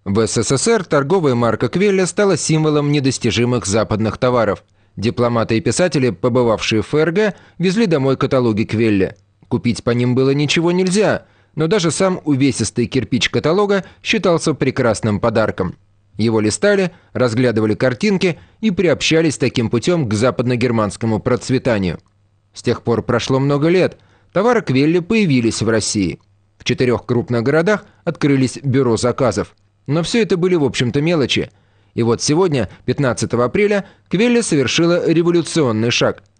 В СССР торговая марка Квелля стала символом недостижимых западных товаров. Дипломаты и писатели, побывавшие в ФРГ, везли домой каталоги Квелля. Купить по ним было ничего нельзя, но даже сам увесистый кирпич каталога считался прекрасным подарком. Его листали, разглядывали картинки и приобщались таким путем к западно-германскому процветанию. С тех пор прошло много лет, товары Квелля появились в России. В 4 крупных городах открылись бюро заказов. Но все это были, в общем-то, мелочи. И вот сегодня, 15 апреля, Квелля совершила революционный шаг.